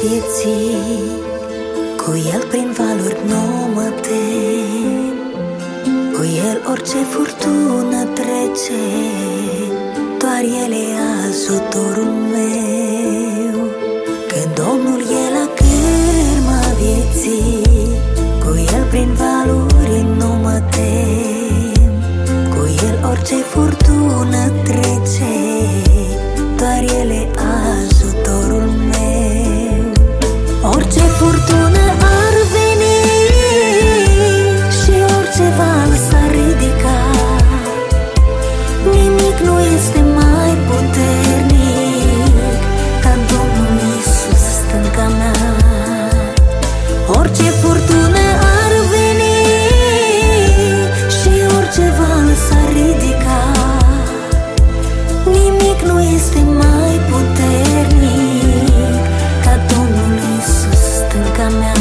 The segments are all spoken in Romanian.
vieții, cu el prin valuri nu mă tem. Cu el orice furtună trece, doar el e ajutorul meu. Când Domnul e la cârma vieții, cu el prin valuri nu mă tem. Cu el orice furtună trece, doar el e ajutorul meu. Orice furtună ar veni și orice val s-ar ridica, nimic nu este mai puternic ca Domnul Iisus stânca mea. Orice furtună ar veni și orice val s-ar ridica, nimic nu este mai puternic ca Domnul Iisus stânca mea.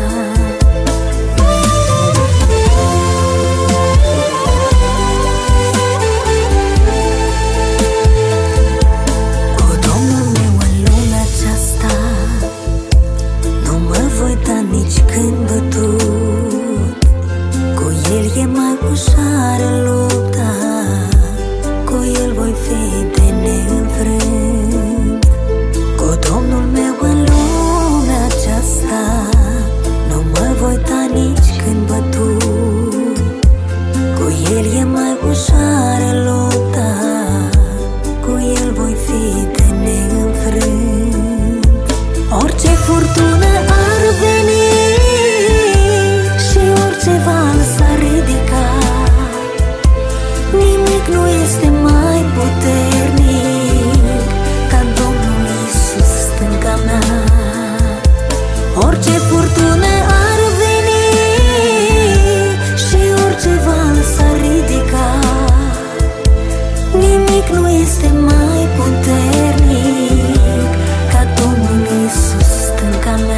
Cu Domnul meu în lumea aceasta nu mă voi da nici când bătut. Cu el e mai ușoară lupta, cu el voi fi de neînfrânt. Cu Domnul meu în lumea aceasta nu mă voi da nici când bătut. Cu el e mai ușoară lupta, cu el voi fi de neînfrânt. Orice furtună ar veni și orice val s-ar ridica, nimic nu este mai puternic ca Domnul Iisus stânca mea. Orice furtună ar veni și orice val s-ar ridica, nimic nu este mai puternic ca Domnul Iisus stânca mea.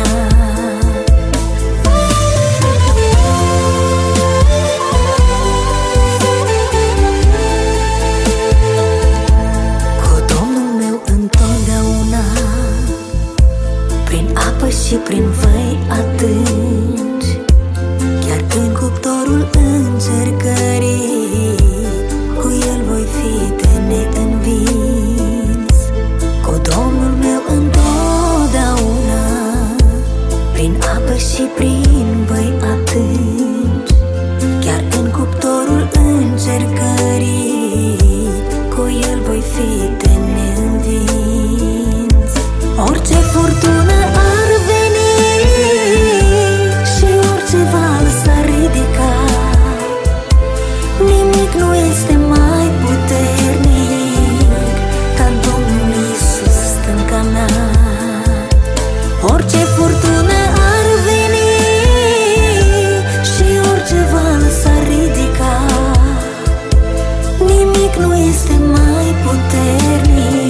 Și prin văi adânci, chiar în cuptorul încercării, cu el voi fi de neînvins. Cu Domnul meu întotdeauna, prin apă și prin văi adânci, chiar în cuptorul încercării, cu el voi fi de neînvins. Orice furtună ar veni și orice val s-ar ridica, nimic nu este mai puternic ca Domnul Iisus stânca mea. Orice furtună ar veni și orice val s-ar ridica, nimic nu este mai puternic